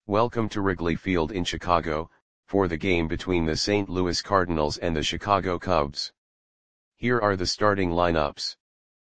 Welcome to Wrigley Field in Chicago, for the game between the St. Louis Cardinals and the Chicago Cubs. Here are the starting lineups.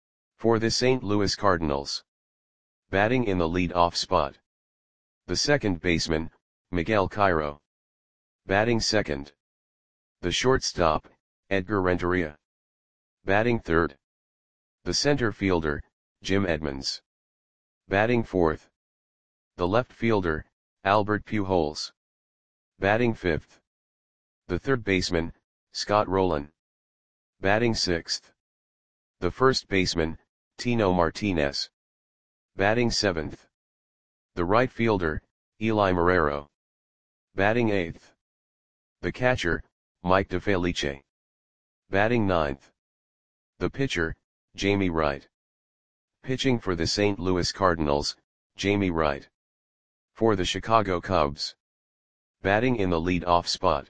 For the St. Louis Cardinals. Batting in the lead-off spot. The second baseman, Miguel Cairo. Batting second. The shortstop, Edgar Renteria. Batting third. The center fielder, Jim Edmonds. Batting fourth. The left fielder, Albert Pujols. Batting fifth. The third baseman, Scott Rolen. Batting sixth. The first baseman, Tino Martinez. Batting seventh. The right fielder, Eli Marrero. Batting eighth. The catcher, Mike DeFelice. Batting ninth. The pitcher, Jamie Wright. Pitching for the St. Louis Cardinals, Jamie Wright. For the Chicago Cubs. Batting in the lead-off spot.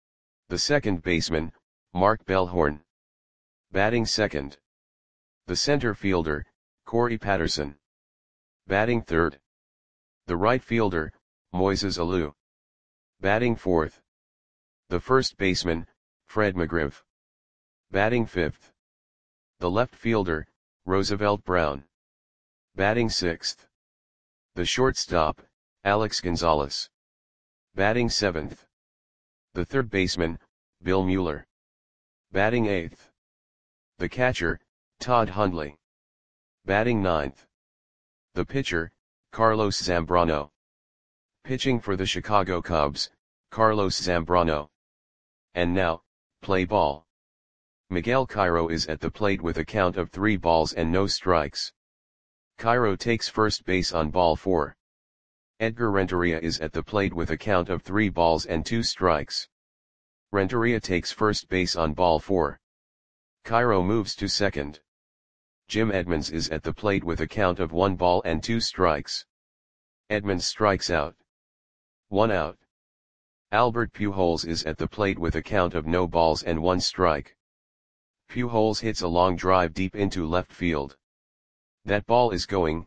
The second baseman, Mark Bellhorn. Batting second. The center fielder, Corey Patterson. Batting third. The right fielder, Moises Alou. Batting fourth. The first baseman, Fred McGriff. Batting fifth. The left fielder, Roosevelt Brown. Batting sixth. The shortstop, Alex Gonzalez. Batting seventh. The third baseman, Bill Mueller. Batting eighth. The catcher, Todd Hundley. Batting ninth. The pitcher, Carlos Zambrano. Pitching for the Chicago Cubs, Carlos Zambrano. And now, play ball. Miguel Cairo is at the plate with a count of 3 balls and no strikes. Cairo takes first base on ball 4. Edgar Renteria is at the plate with a count of 3 balls and 2 strikes. Renteria takes first base on ball 4. Cairo moves to second. Jim Edmonds is at the plate with a count of 1 ball and 2 strikes. Edmonds strikes out. 1 out. Albert Pujols is at the plate with a count of no balls and 1 strike. Pujols hits a long drive deep into left field. That ball is gone.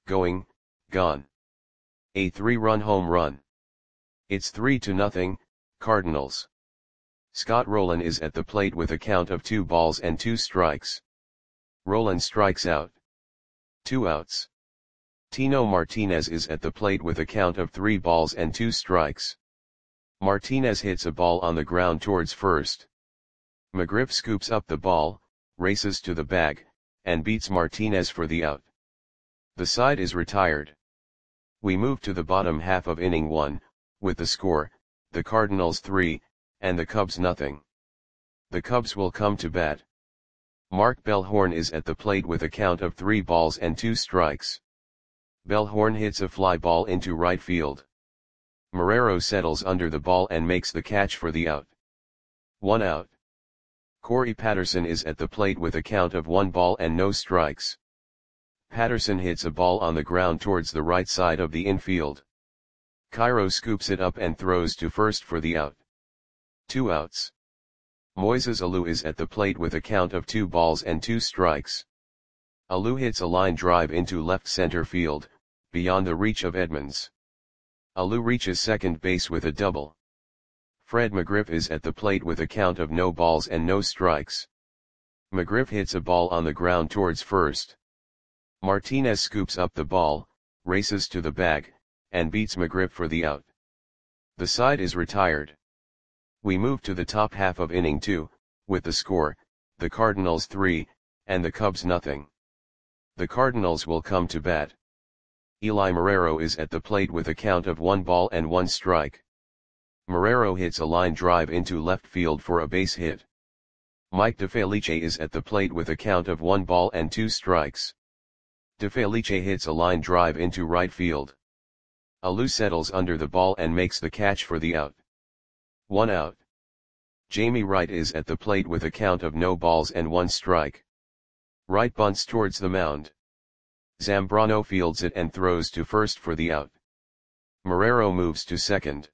A 3-run home run. It's 3-0, Cardinals. Scott Rolen is at the plate with a count of 2 balls and 2 strikes. Rolen strikes out. 2 outs. Tino Martinez is at the plate with a count of 3 balls and 2 strikes. Martinez hits a ball on the ground towards first. McGriff scoops up the ball, races to the bag, and beats Martinez for the out. The side is retired. We move to the bottom half of inning 1, with the score, the Cardinals 3, and the Cubs nothing. The Cubs will come to bat. Mark Bellhorn is at the plate with a count of 3 balls and 2 strikes. Bellhorn hits a fly ball into right field. Marrero settles under the ball and makes the catch for the out. 1 out. Corey Patterson is at the plate with a count of 1 ball and no strikes. Patterson hits a ball on the ground towards the right side of the infield. Cairo scoops it up and throws to first for the out. 2 outs. Moises Alou is at the plate with a count of 2 balls and 2 strikes. Alou hits a line drive into left center field, beyond the reach of Edmonds. Alou reaches second base with a double. Fred McGriff is at the plate with a count of no balls and no strikes. McGriff hits a ball on the ground towards first. Martinez scoops up the ball, races to the bag, and beats McGriff for the out. The side is retired. We move to the top half of inning 2, with the score, the Cardinals 3, and the Cubs nothing. The Cardinals will come to bat. Eli Marrero is at the plate with a count of 1 ball and 1 strike. Marrero hits a line drive into left field for a base hit. Mike DeFelice is at the plate with a count of 1 ball and 2 strikes. DeFelice hits a line drive into right field. Alou settles under the ball and makes the catch for the out. 1 out. Jamie Wright is at the plate with a count of no balls and 1 strike. Wright bunts towards the mound. Zambrano fields it and throws to first for the out. Marrero moves to second.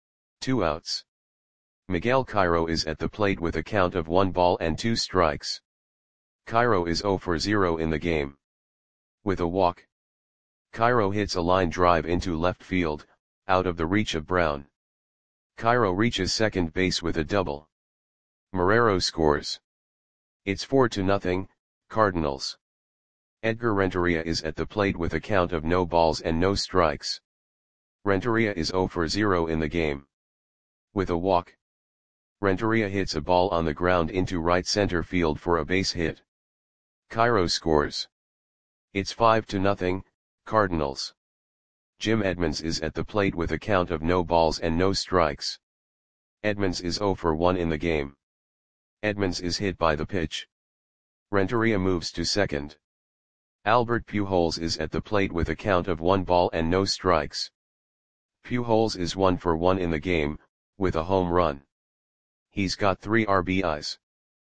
2 outs. Miguel Cairo is at the plate with a count of 1 ball and 2 strikes. Cairo is 0 for 0 in the game. With a walk. Cairo hits a line drive into left field, out of the reach of Brown. Cairo reaches second base with a double. Marrero scores. It's 4-0, Cardinals. Edgar Renteria is at the plate with a count of no balls and no strikes. Renteria is 0 for 0 in the game. With a walk, Renteria hits a ball on the ground into right center field for a base hit. Cairo scores. It's 5-0, Cardinals. Jim Edmonds is at the plate with a count of no balls and no strikes. Edmonds is 0 for 1 in the game. Edmonds is hit by the pitch. Renteria moves to second. Albert Pujols is at the plate with a count of 1 ball and no strikes. Pujols is 1 for 1 in the game, with a home run. He's got 3 RBIs.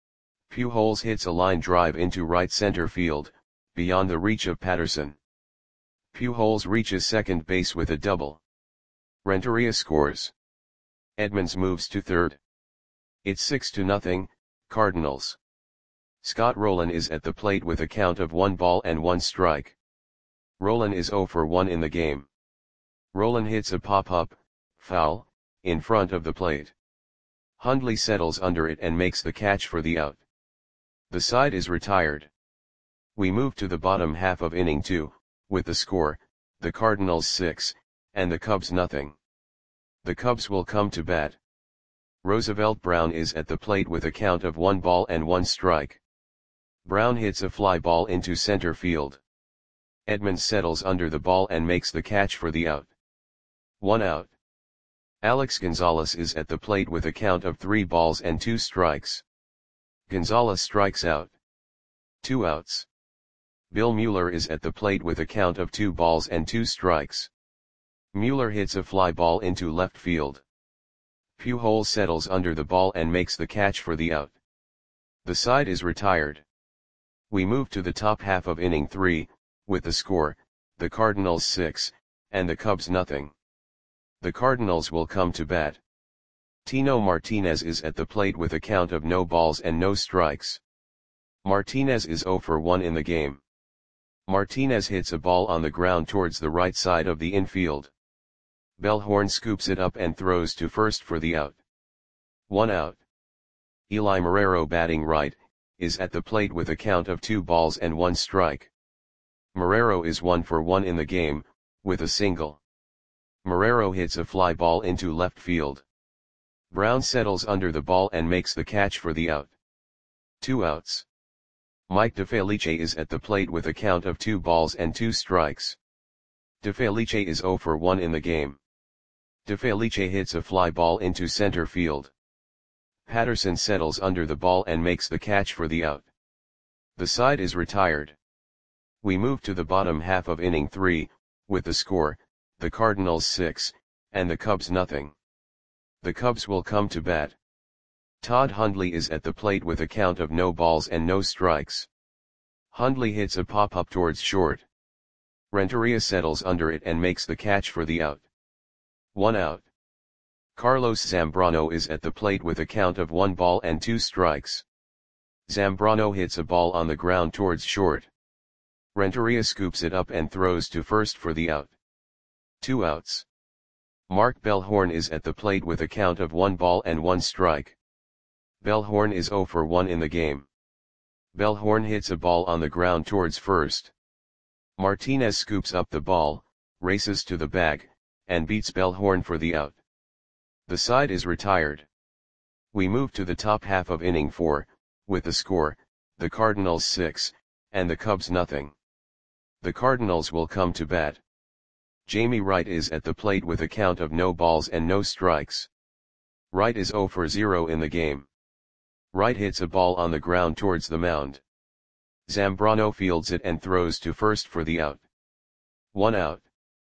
Pujols hits a line drive into right center field, beyond the reach of Patterson. Pujols reaches second base with a double. Renteria scores. Edmonds moves to third. It's 6-0, Cardinals. Scott Rolen is at the plate with a count of 1 ball and 1 strike. Rolen is 0 for 1 in the game. Rolen hits a pop-up, foul, in front of the plate. Hundley settles under it and makes the catch for the out. The side is retired. We move to the bottom half of inning 2, with the score, the Cardinals 6, and the Cubs nothing. The Cubs will come to bat. Roosevelt Brown is at the plate with a count of 1 ball and 1 strike. Brown hits a fly ball into center field. Edmonds settles under the ball and makes the catch for the out. 1 out. Alex Gonzalez is at the plate with a count of 3 balls and 2 strikes. Gonzalez strikes out. 2 outs. Bill Mueller is at the plate with a count of 2 balls and 2 strikes. Mueller hits a fly ball into left field. Pujols settles under the ball and makes the catch for the out. The side is retired. We move to the top half of inning 3, with the score, the Cardinals 6, and the Cubs nothing. The Cardinals will come to bat. Tino Martinez is at the plate with a count of no balls and no strikes. Martinez is 0 for 1 in the game. Martinez hits a ball on the ground towards the right side of the infield. Bellhorn scoops it up and throws to first for the out. 1 out. Eli Marrero, batting right, is at the plate with a count of 2 balls and 1 strike. Marrero is 1 for 1 in the game, with a single. Marrero hits a fly ball into left field. Brown settles under the ball and makes the catch for the out. 2 outs. Mike DeFelice is at the plate with a count of 2 balls and 2 strikes. DeFelice is 0 for 1 in the game. DeFelice hits a fly ball into center field. Patterson settles under the ball and makes the catch for the out. The side is retired. We move to the bottom half of inning 3, with the score, the Cardinals 6, and the Cubs nothing. The Cubs will come to bat. Todd Hundley is at the plate with a count of no balls and no strikes. Hundley hits a pop-up towards short. Renteria settles under it and makes the catch for the out. 1 out. Carlos Zambrano is at the plate with a count of 1 ball and 2 strikes. Zambrano hits a ball on the ground towards short. Renteria scoops it up and throws to first for the out. 2 outs. Mark Bellhorn is at the plate with a count of 1 ball and 1 strike. Bellhorn is 0 for 1 in the game. Bellhorn hits a ball on the ground towards first. Martinez scoops up the ball, races to the bag, and beats Bellhorn for the out. The side is retired. We move to the top half of inning 4, with the score, the Cardinals 6, and the Cubs nothing. The Cardinals will come to bat. Jamie Wright is at the plate with a count of no balls and no strikes. Wright is 0 for 0 in the game. Wright hits a ball on the ground towards the mound. Zambrano fields it and throws to first for the out. 1 out.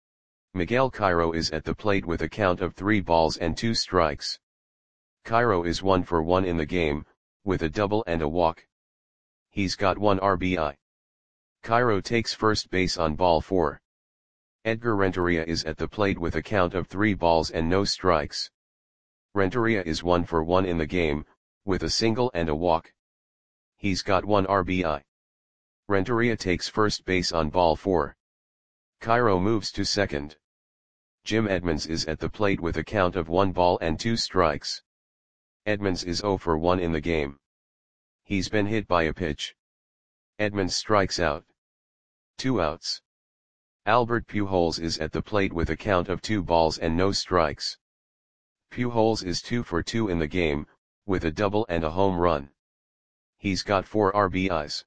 Miguel Cairo is at the plate with a count of 3 balls and 2 strikes. Cairo is 1 for 1 in the game, with a double and a walk. He's got 1 RBI. Cairo takes first base on ball 4. Edgar Renteria is at the plate with a count of 3 balls and no strikes. Renteria is 1 for 1 in the game, with a single and a walk. He's got 1 RBI. Renteria takes first base on ball 4. Cairo moves to second. Jim Edmonds is at the plate with a count of 1 ball and 2 strikes. Edmonds is 0 for 1 in the game. He's been hit by a pitch. Edmonds strikes out. 2 outs. Albert Pujols is at the plate with a count of 2 balls and no strikes. Pujols is 2 for 2 in the game, with a double and a home run. He's got 4 RBIs.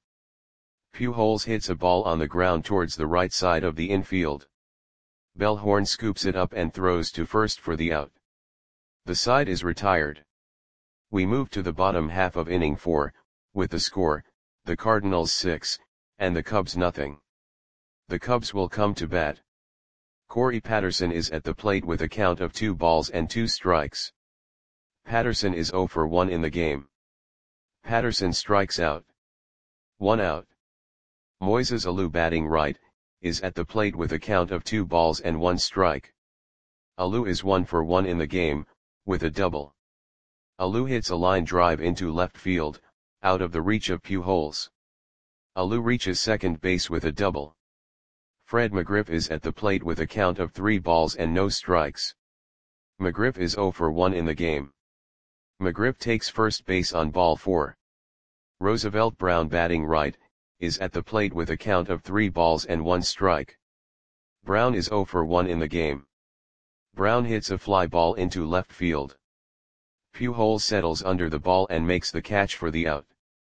Pujols hits a ball on the ground towards the right side of the infield. Bellhorn scoops it up and throws to first for the out. The side is retired. We move to the bottom half of inning 4, with the score, the Cardinals 6, and the Cubs nothing. The Cubs will come to bat. Corey Patterson is at the plate with a count of 2 balls and 2 strikes. Patterson is 0 for 1 in the game. Patterson strikes out. 1 out. Moises Alou, batting right, is at the plate with a count of 2 balls and 1 strike. Alou is 1 for 1 in the game, with a double. Alou hits a line drive into left field, out of the reach of Pujols. Alou reaches second base with a double. Fred McGriff is at the plate with a count of 3 balls and no strikes. McGriff is 0 for 1 in the game. McGriff takes first base on ball 4. Roosevelt Brown, batting right, is at the plate with a count of 3 balls and 1 strike. Brown is 0 for 1 in the game. Brown hits a fly ball into left field. Pujols settles under the ball and makes the catch for the out.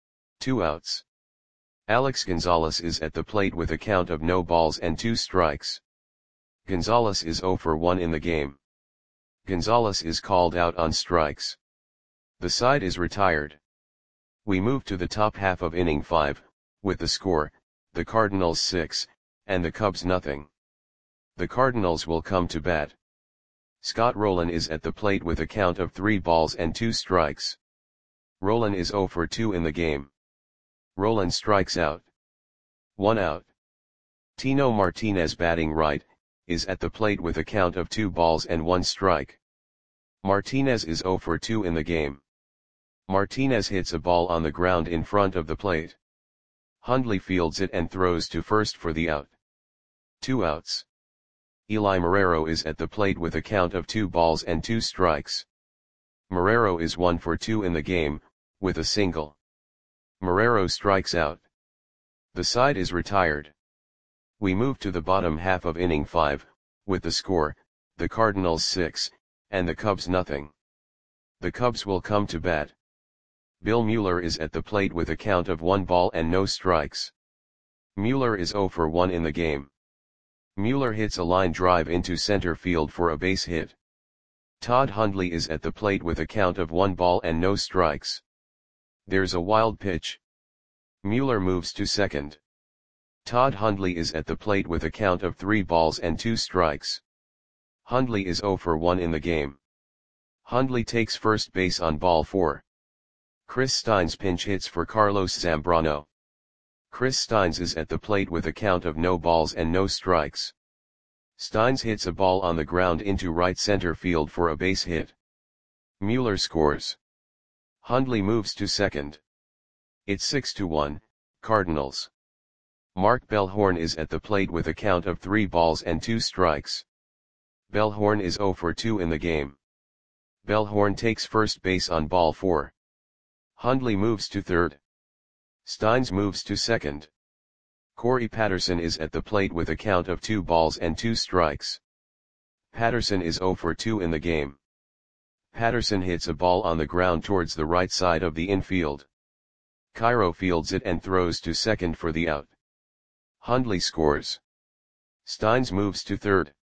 2 outs. Alex Gonzalez is at the plate with a count of no balls and 2 strikes. Gonzalez is 0 for 1 in the game. Gonzalez is called out on strikes. The side is retired. We move to the top half of inning 5, with the score, the Cardinals 6, and the Cubs nothing. The Cardinals will come to bat. Scott Rolen is at the plate with a count of 3 balls and 2 strikes. Rolen is 0 for 2 in the game. Rolen strikes out. 1 out. Tino Martinez, batting right, is at the plate with a count of 2 balls and 1 strike. Martinez is 0 for 2 in the game. Martinez hits a ball on the ground in front of the plate. Hundley fields it and throws to first for the out. 2 outs. Eli Marrero is at the plate with a count of 2 balls and 2 strikes. Marrero is 1 for 2 in the game, with a single. Marrero strikes out. The side is retired. We move to the bottom half of inning 5, with the score, the Cardinals 6, and the Cubs nothing. The Cubs will come to bat. Bill Mueller is at the plate with a count of 1 ball and no strikes. Mueller is 0 for 1 in the game. Mueller hits a line drive into center field for a base hit. Todd Hundley is at the plate with a count of 1 ball and no strikes. There's a wild pitch. Mueller moves to second. Todd Hundley is at the plate with a count of 3 balls and 2 strikes. Hundley is 0 for 1 in the game. Hundley takes first base on ball 4. Chris Steins pinch hits for Carlos Zambrano. Chris Steins is at the plate with a count of no balls and no strikes. Steins hits a ball on the ground into right center field for a base hit. Mueller scores. Hundley moves to second. It's 6-1, Cardinals. Mark Bellhorn is at the plate with a count of 3 balls and 2 strikes. Bellhorn is 0 for 2 in the game. Bellhorn takes first base on ball 4. Hundley moves to third. Steins moves to second. Corey Patterson is at the plate with a count of 2 balls and 2 strikes. Patterson is 0 for 2 in the game. Patterson hits a ball on the ground towards the right side of the infield. Cairo fields it and throws to second for the out. Hundley scores. Steins moves to third.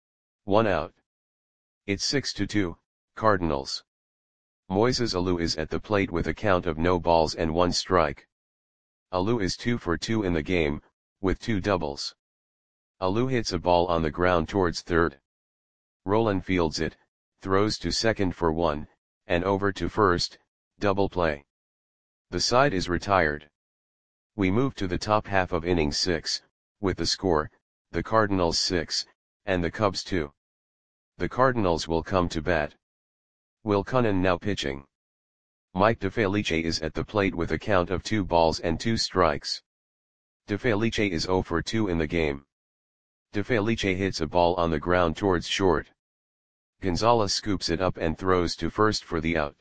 1 out. It's 6-2, Cardinals. Moises Alou is at the plate with a count of no balls and 1 strike. Alou is 2 for 2 in the game, with 2 doubles. Alou hits a ball on the ground towards third. Rolen fields it, throws to second for 1, and over to first, double play. The side is retired. We move to the top half of inning 6, with the score, the Cardinals 6, and the Cubs 2. The Cardinals will come to bat. Will Cunnan now pitching. Mike DeFelice is at the plate with a count of 2 balls and 2 strikes. DeFelice is 0 for 2 in the game. De Felice hits a ball on the ground towards short. Gonzalez scoops it up and throws to first for the out.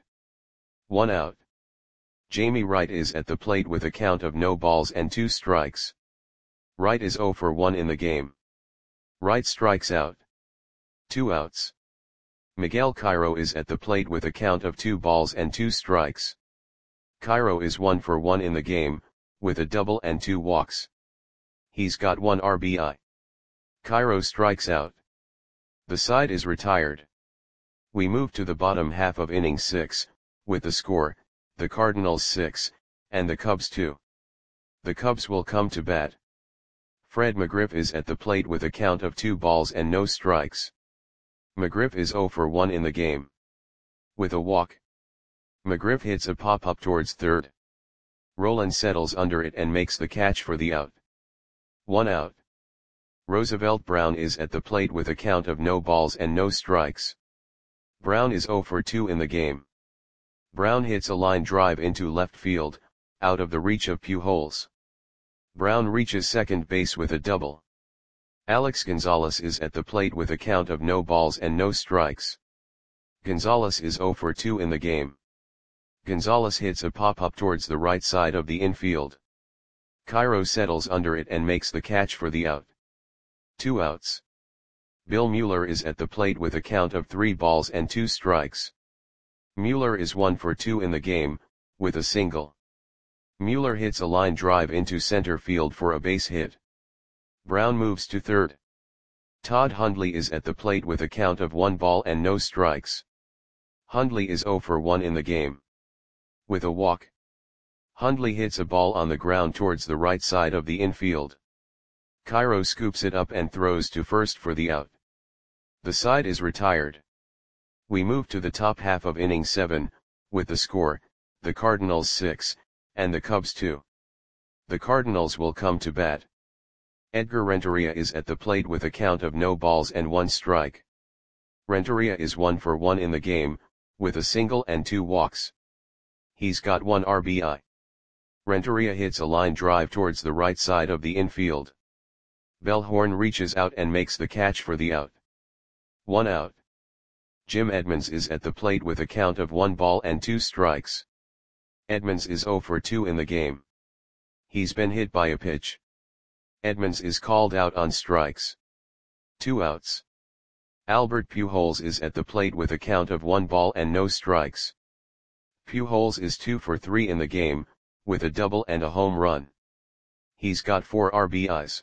1 out. Jamie Wright is at the plate with a count of no balls and 2 strikes. Wright is 0 for 1 in the game. Wright strikes out. 2 outs. Miguel Cairo is at the plate with a count of 2 balls and 2 strikes. Cairo is 1 for 1 in the game, with a double and 2 walks. He's got 1 RBI. Cairo strikes out. The side is retired. We move to the bottom half of inning 6, with the score, the Cardinals 6, and the Cubs 2. The Cubs will come to bat. Fred McGriff is at the plate with a count of 2 balls and no strikes. McGriff is 0 for 1 in the game. With a walk, McGriff hits a pop-up towards third. Rolen settles under it and makes the catch for the out. 1 out. Roosevelt Brown is at the plate with a count of no balls and no strikes. Brown is 0 for 2 in the game. Brown hits a line drive into left field, out of the reach of Pujols. Brown reaches second base with a double. Alex Gonzalez is at the plate with a count of no balls and no strikes. Gonzalez is 0 for 2 in the game. Gonzalez hits a pop-up towards the right side of the infield. Cairo settles under it and makes the catch for the out. 2 outs. Bill Mueller is at the plate with a count of 3 balls and 2 strikes. Mueller is 1 for 2 in the game, with a single. Mueller hits a line drive into center field for a base hit. Brown moves to third. Todd Hundley is at the plate with a count of 1 ball and no strikes. Hundley is 0 for 1 in the game. With a walk, Hundley hits a ball on the ground towards the right side of the infield. Cairo scoops it up and throws to first for the out. The side is retired. We move to the top half of inning 7, with the score, the Cardinals 6, and the Cubs 2. The Cardinals will come to bat. Edgar Renteria is at the plate with a count of no balls and 1 strike. Renteria is 1 for 1 in the game, with a single and 2 walks. He's got 1 RBI. Renteria hits a line drive towards the right side of the infield. Bellhorn reaches out and makes the catch for the out. 1 out. Jim Edmonds is at the plate with a count of 1 ball and 2 strikes. Edmonds is 0 for 2 in the game. He's been hit by a pitch. Edmonds is called out on strikes. 2 outs. Albert Pujols is at the plate with a count of 1 ball and no strikes. Pujols is 2 for 3 in the game, with a double and a home run. He's got 4 RBIs.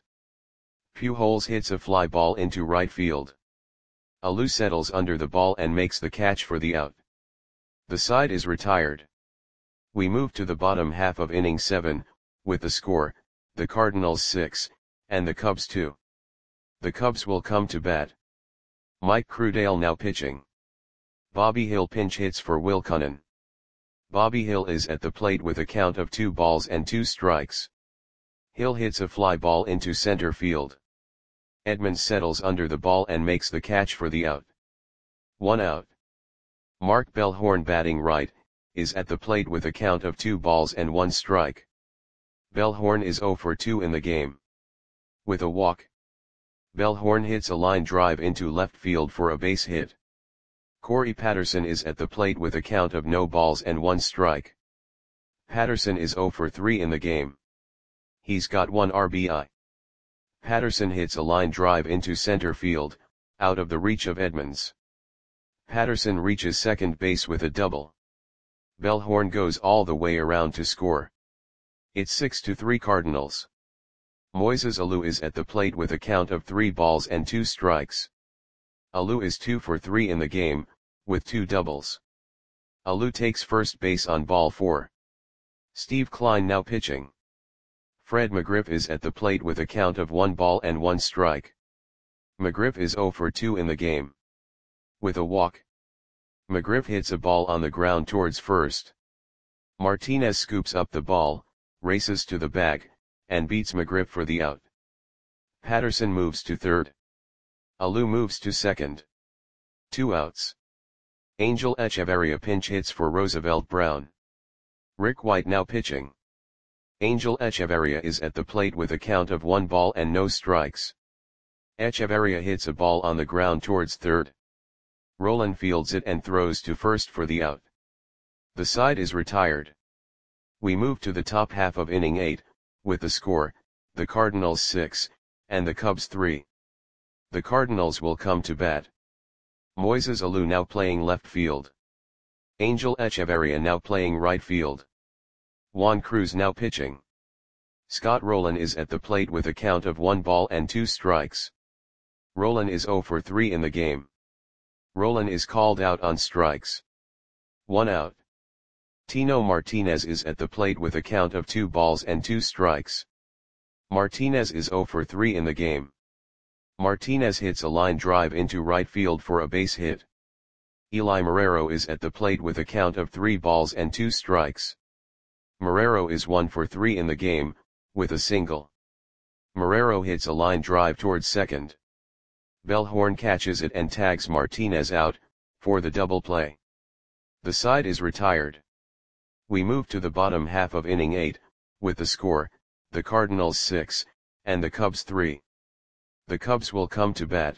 Pujols hits a fly ball into right field. Alou settles under the ball and makes the catch for the out. The side is retired. We move to the bottom half of inning 7, with the score, the Cardinals 6, and the Cubs 2. The Cubs will come to bat. Mike Crudale now pitching. Bobby Hill pinch hits for Will Cunnin. Bobby Hill is at the plate with a count of 2 balls and 2 strikes. Hill hits a fly ball into center field. Edmonds settles under the ball and makes the catch for the out. 1 out. Mark Bellhorn batting right, is at the plate with a count of 2 balls and 1 strike. Bellhorn is 0 for 2 in the game. With a walk, Bellhorn hits a line drive into left field for a base hit. Corey Patterson is at the plate with a count of no balls and 1 strike. Patterson is 0 for 3 in the game. He's got 1 RBI. Patterson hits a line drive into center field, out of the reach of Edmonds. Patterson reaches second base with a double. Bellhorn goes all the way around to score. It's 6-3 Cardinals. Moises Alou is at the plate with a count of 3 balls and 2 strikes. Alou is 2 for 3 in the game, with 2 doubles. Alou takes first base on ball 4. Steve Klein now pitching. Fred McGriff is at the plate with a count of 1 ball and 1 strike. McGriff is 0 for 2 in the game. With a walk, McGriff hits a ball on the ground towards first. Martinez scoops up the ball, races to the bag, and beats McGriff for the out. Patterson moves to third. Alou moves to second. 2 outs. Angel Echeverria pinch hits for Roosevelt Brown. Rick White now pitching. Angel Echeverria is at the plate with a count of 1 ball and no strikes. Echeverria hits a ball on the ground towards third. Roland fields it and throws to first for the out. The side is retired. We move to the top half of inning 8, with the score, the Cardinals 6, and the Cubs 3. The Cardinals will come to bat. Moises Alou now playing left field. Angel Echeverria now playing right field. Juan Cruz now pitching. Scott Rolen is at the plate with a count of 1 ball and 2 strikes. Rolen is 0 for 3 in the game. Rolen is called out on strikes. 1 out. Tino Martinez is at the plate with a count of 2 balls and 2 strikes. Martinez is 0 for 3 in the game. Martinez hits a line drive into right field for a base hit. Eli Marrero is at the plate with a count of 3 balls and 2 strikes. Marrero is 1 for 3 in the game, with a single. Marrero hits a line drive towards second. Bellhorn catches it and tags Martinez out, for the double play. The side is retired. We move to the bottom half of inning 8, with the score, the Cardinals 6, and the Cubs 3. The Cubs will come to bat.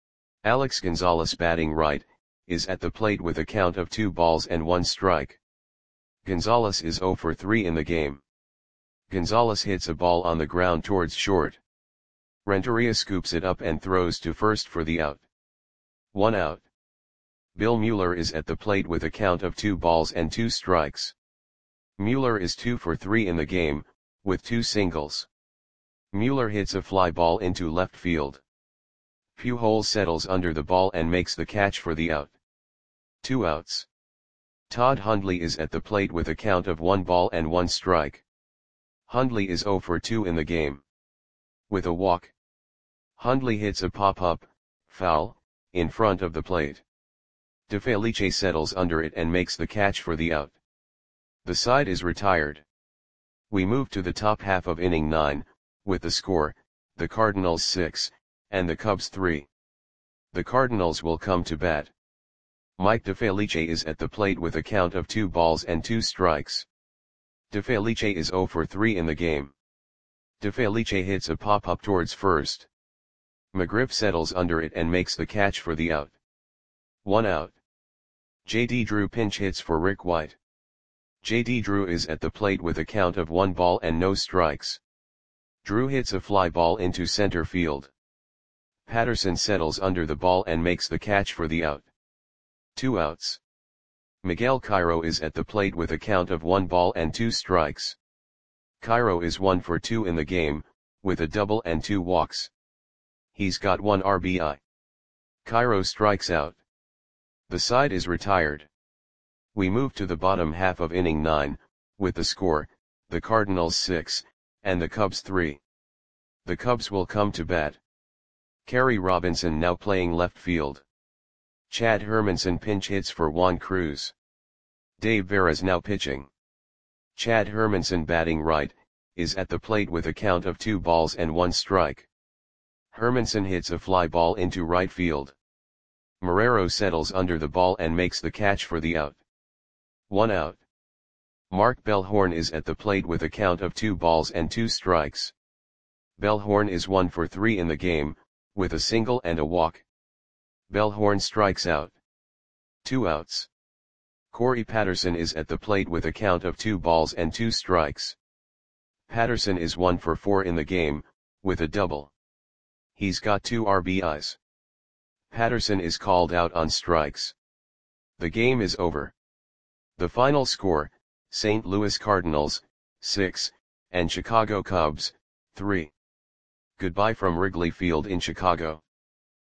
Alex Gonzalez batting right, is at the plate with a count of 2 balls and 1 strike. Gonzalez is 0 for 3 in the game. Gonzalez hits a ball on the ground towards short. Renteria scoops it up and throws to first for the out. 1 out. Bill Mueller is at the plate with a count of 2 balls and 2 strikes. Mueller is 2 for 3 in the game, with 2 singles. Mueller hits a fly ball into left field. Pujols settles under the ball and makes the catch for the out. 2 outs. Todd Hundley is at the plate with a count of 1 ball and 1 strike. Hundley is 0 for 2 in the game. With a walk. Hundley hits a pop-up, foul, in front of the plate. DeFelice settles under it and makes the catch for the out. The side is retired. We move to the top half of inning 9, with the score, the Cardinals 6, and the Cubs 3. The Cardinals will come to bat. Mike DeFelice is at the plate with a count of 2 balls and 2 strikes. DeFelice is 0 for 3 in the game. DeFelice hits a pop-up towards first. McGriff settles under it and makes the catch for the out. 1 out. J.D. Drew pinch hits for Rick White. J.D. Drew is at the plate with a count of 1 ball and no strikes. Drew hits a fly ball into center field. Patterson settles under the ball and makes the catch for the out. 2 outs. Miguel Cairo is at the plate with a count of 1 ball and 2 strikes. Cairo is 1 for 2 in the game, with a double and 2 walks. He's got 1 RBI. Cairo strikes out. The side is retired. We move to the bottom half of inning 9, with the score, the Cardinals 6, and the Cubs 3. The Cubs will come to bat. Kerry Robinson now playing left field. Chad Hermanson pinch hits for Juan Cruz. Dave Veras now pitching. Chad Hermanson batting right, is at the plate with a count of 2 balls and 1 strike. Hermanson hits a fly ball into right field. Marrero settles under the ball and makes the catch for the out. 1 out. Mark Bellhorn is at the plate with a count of 2 balls and 2 strikes. Bellhorn is 1 for 3 in the game, with a single and a walk. Bellhorn strikes out. 2 outs. Corey Patterson is at the plate with a count of 2 balls and 2 strikes. Patterson is 1 for 4 in the game, with a double. He's got 2 RBIs. Patterson is called out on strikes. The game is over. The final score, St. Louis Cardinals, 6, and Chicago Cubs, 3. Goodbye from Wrigley Field in Chicago.